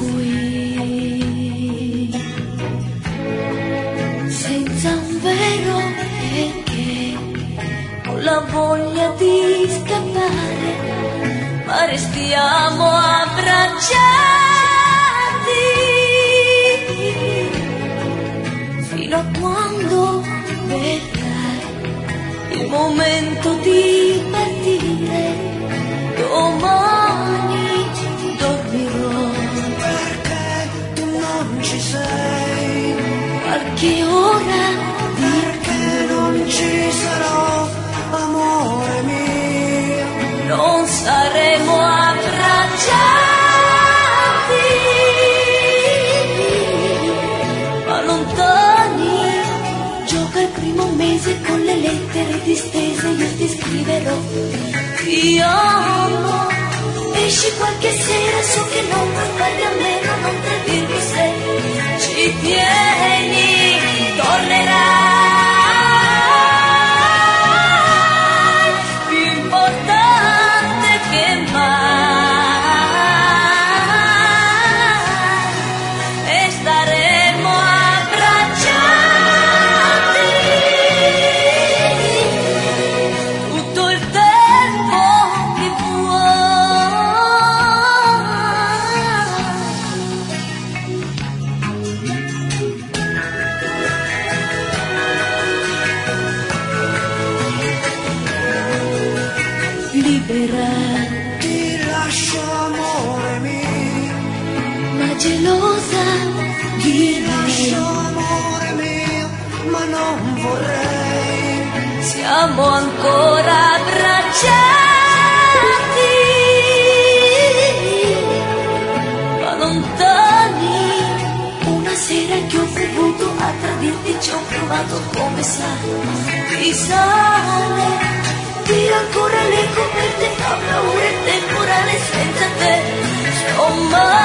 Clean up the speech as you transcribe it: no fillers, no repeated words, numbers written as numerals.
qui senza un vero perché, con la voglia di scappare, ma restiamo abbracciati fino a quando verrà il momento di partire. Domani dormirò perché tu non ci sei, qualche ora perché non ci sarò, amore mio. non saremo abbracciati, ma lontani. Gioca il primo mese con le lettere distese, io ti scriverò ti amo. Esci qualche sera, so che non puoi farli a meno, non 3,6 ci tieni, tornerai, più importante che mai, e staremo abbracciati tutto il tempo che libera, Ti lascio, amore mio, ma gelosa di ti lascio, me. amore mio, ma non vorrei. Siamo ancora abbracciati, ma lontani. Una sera che ho bevuto a tradirti ci ho provato, come sai, di sale. Tira ancora le coperte, fa paura il temporale senza te. Sto male.